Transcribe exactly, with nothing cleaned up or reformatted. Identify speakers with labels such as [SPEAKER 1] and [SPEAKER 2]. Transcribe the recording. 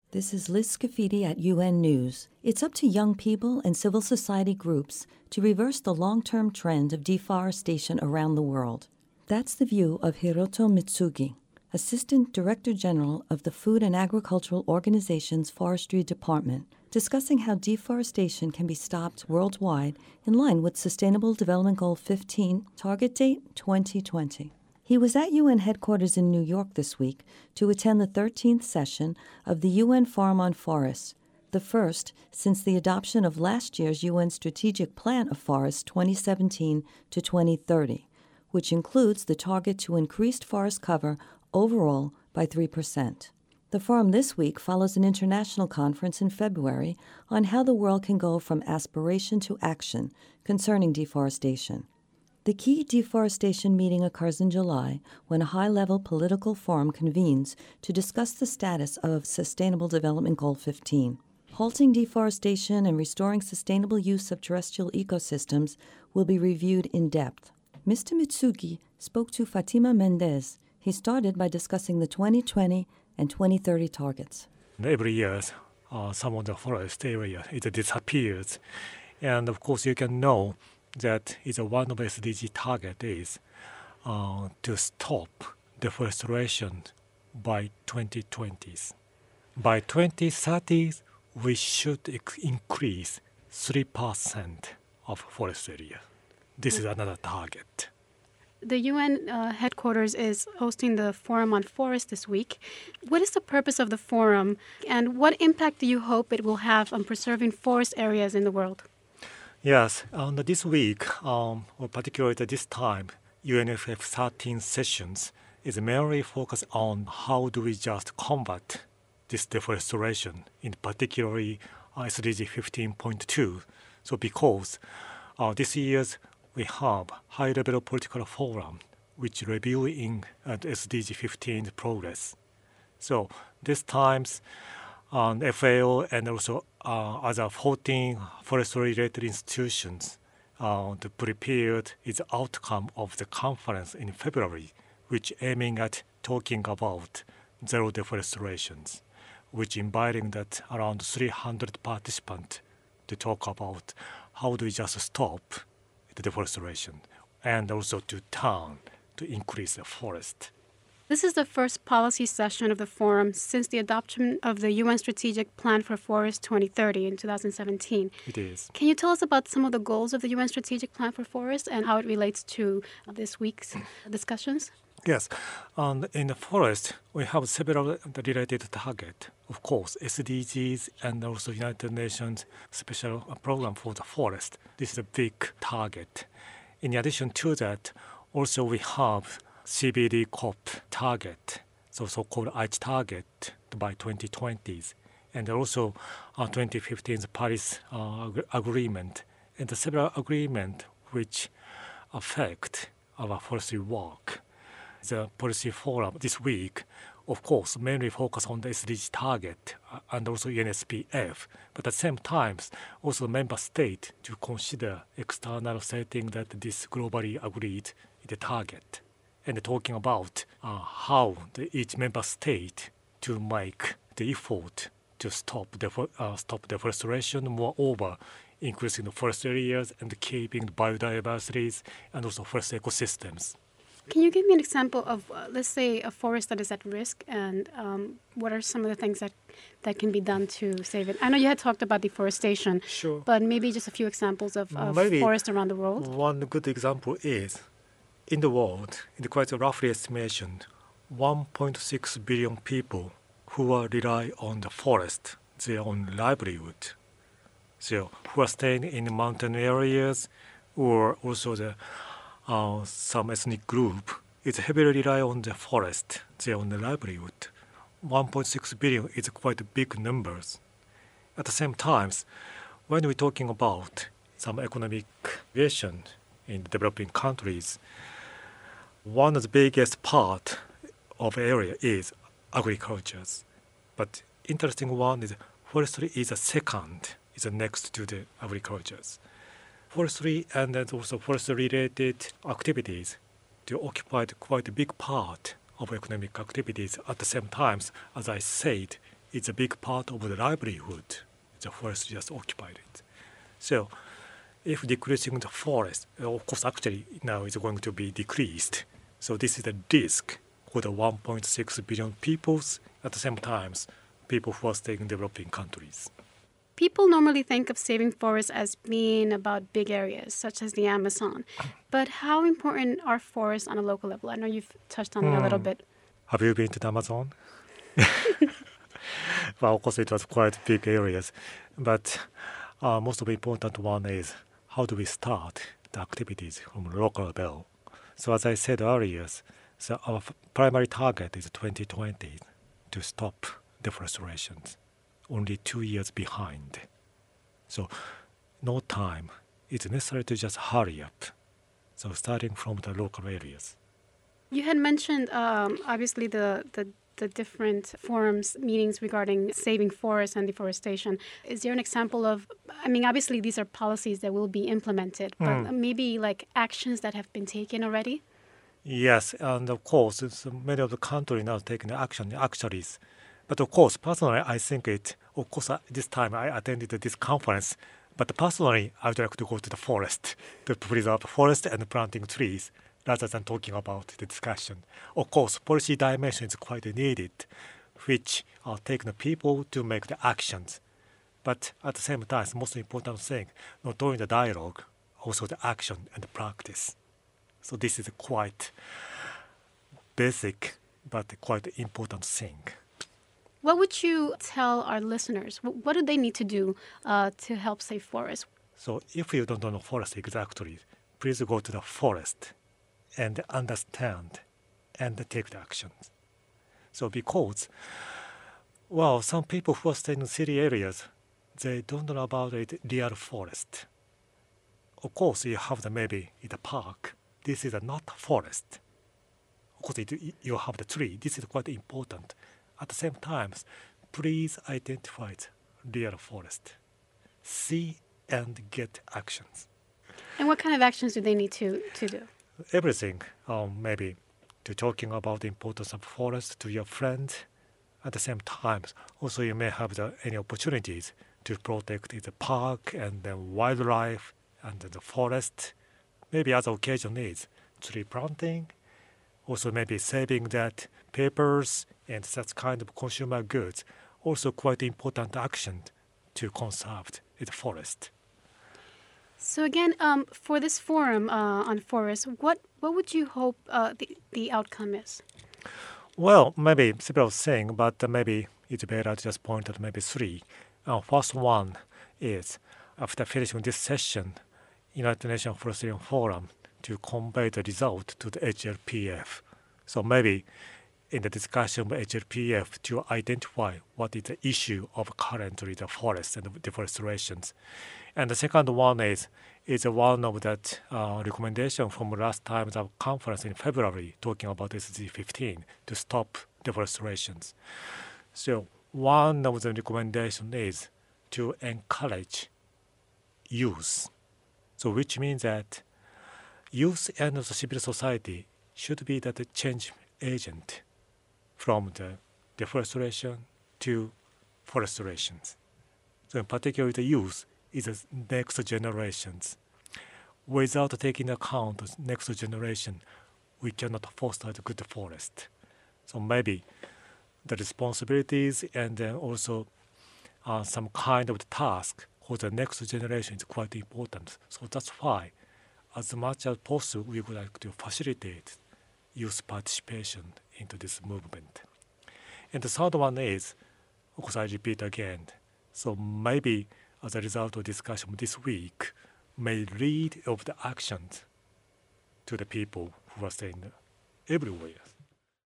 [SPEAKER 1] This is Liz Scafidi at U N News. It's up to young people and civil society groups to reverse the long-term trend of deforestation around the world. That's the view of Hiroto Mitsugi, Assistant Director General of the Food and Agricultural Organization's Forestry Department, discussing how deforestation can be stopped worldwide in line with Sustainable Development Goal fifteen, target date twenty twenty. He was at U N headquarters in New York this week to attend the thirteenth session of the U N Forum on Forests, the first since the adoption of last year's U N Strategic Plan of Forests twenty seventeen to twenty thirty, which includes the target to increase forest cover overall by three percent. The forum this week follows an international conference in February on how the world can go from aspiration to action concerning deforestation. The key deforestation meeting occurs in July when a high-level political forum convenes to discuss the status of Sustainable Development Goal fifteen. Halting deforestation and restoring sustainable use of terrestrial ecosystems will be reviewed in depth. Mister Mitsugi spoke to Fatima Mendez. He started by discussing the twenty twenty and twenty thirty targets.
[SPEAKER 2] Every year, uh, some of the forest area it disappears, and of course you can know that is a one of S D G target is uh, to stop deforestation by twenty twenties. By twenty thirties, we should ex- increase three percent of forest area. This is another target.
[SPEAKER 3] The U N uh, headquarters is hosting the Forum on Forest this week. What is the purpose of the forum, and what impact do you hope it will have on preserving forest areas in the world?
[SPEAKER 2] Yes, um, this week, um, or particularly at this time, U N F F thirteen sessions is mainly focused on how do we just combat this deforestation, in particularly uh, S D G fifteen point two. So because uh, this year's we have high-level political forum which reviewing uh, the S D G fifteen progress. So this time's um, F A O and also uh, other fourteen forestry-related institutions uh, to prepared its outcome of the conference in February, which aiming at talking about zero deforestations, which inviting that around three hundred participants to talk about how do we just stop the deforestation and also to turn to increase the forest.
[SPEAKER 3] This is the first policy session of the forum since the adoption of the U N Strategic Plan for Forests twenty thirty in two thousand seventeen.
[SPEAKER 2] It is.
[SPEAKER 3] Can you tell us about some of the goals of the U N Strategic Plan for Forests and how it relates to this week's discussions?
[SPEAKER 2] Yes. Um, in the forest, we have several related targets. Of course, S D Gs and also United Nations Special Program for the Forest. This is a big target. In addition to that, also we have C B D COP target, so so-called Aichi target by twenty twenties, and also uh, twenty fifteen's Paris uh, Agreement, and the several agreements which affect our forestry work. The policy forum this week, of course, mainly focus on the S D G target uh, and also U N S P F, but at the same time, also member state to consider external setting that this globally agreed the target, and talking about uh, how the, each member state to make the effort to stop defo- uh, stop deforestation, moreover, increasing the forest areas and keeping the biodiversities and also forest ecosystems.
[SPEAKER 3] Can you give me an example of, uh, let's say, a forest that is at risk, and um, what are some of the things that, that can be done to save it? I know you had talked about deforestation,
[SPEAKER 2] Sure.
[SPEAKER 3] but maybe just a few examples of, of
[SPEAKER 2] Maybe
[SPEAKER 3] forests around the world.
[SPEAKER 2] One good example is, in the world, in quite a roughly estimation, one point six billion people who are rely on the forest, their own livelihood. So who are staying in mountain areas, or also the Uh, some ethnic group is heavily rely on the forest, their own livelihood. one point six billion is quite big numbers. At the same time, when we're talking about some economic creation in developing countries, one of the biggest part of area is agriculture. But interesting one is forestry is a second, is a next to the agriculture. Forestry and then also forestry-related activities to occupy quite a big part of economic activities. At the same time, as I said, it's a big part of the livelihood. The forest just occupied it. So if decreasing the forest, of course, actually now it's going to be decreased. So this is a risk for the one point six billion peoples. At the same time, people who are staying in developing countries.
[SPEAKER 3] People normally think of saving forests as being about big areas, such as the Amazon. But how important are forests on a local level? I know you've touched on it a little bit.
[SPEAKER 2] Have you been to the Amazon? Well, of course, it was quite big areas. But uh, most of the important one is how do we start the activities from local level? So as I said earlier, so our f- primary target is twenty twenty to stop deforestation. Only two years behind. So no time. It's necessary to just hurry up. So starting from the local areas.
[SPEAKER 3] You had mentioned, um, obviously, the, the, the different forums, meetings regarding saving forests and deforestation. Is there an example of, I mean, obviously these are policies that will be implemented, but
[SPEAKER 2] Mm.
[SPEAKER 3] maybe like actions that have been taken already?
[SPEAKER 2] Yes, and of course, it's, uh, many of the countries now taking action, actually. But of course, personally, I think it, of course, uh, this time I attended this conference, but personally, I would like to go to the forest to preserve the forest and planting trees rather than talking about the discussion. Of course, policy dimension is quite needed, which are taking the people to make the actions. But at the same time, the most important thing, not only the dialogue, also the action and the practice. So this is a quite basic, but quite important thing.
[SPEAKER 3] What would you tell our listeners? Wh- What do they need to do uh, to help save forests?
[SPEAKER 2] So if you don't know forest exactly, please go to the forest and understand and take the actions. So because, well, some people who are staying in city areas, they don't know about it real forest. Of course, you have the maybe in the park. This is a not forest. Of course, it, you have the tree. This is quite important. At the same time, please identify the real forest. See and get actions.
[SPEAKER 3] And what kind of actions do they need to, to do?
[SPEAKER 2] Everything, um, maybe to talking about the importance of forest to your friend. At the same time, also you may have the, any opportunities to protect the park and the wildlife and the forest. Maybe other occasion is tree planting, also maybe saving that papers and such kind of consumer goods. Also quite important action to conserve the forest.
[SPEAKER 3] So again, um, for this forum uh, on forests, what, what would you hope uh, the, the outcome is?
[SPEAKER 2] Well, maybe several things, but uh, maybe it's better to just point out maybe three. Uh, first one is, after finishing this session, United Nations Forestry Forum to convey the result to the H L P F. So maybe in the discussion with H L P F to identify what is the issue of currently the forest and the deforestation. And the second one is is one of that uh, recommendation from last time the conference in February talking about S D G fifteen to stop deforestation. So one of the recommendation is to encourage youth. So which means that youth and the civil society should be that change agent from the deforestation to forestation. So in particular, the youth is the next generations. Without taking account the next generation, we cannot foster the good forest. So maybe the responsibilities and then also uh, some kind of task for the next generation is quite important. So that's why, as much as possible, we would like to facilitate youth participation into this movement. And the third one is, of course, I repeat again, so maybe as a result of discussion this week, may lead of the actions to the people who are staying everywhere.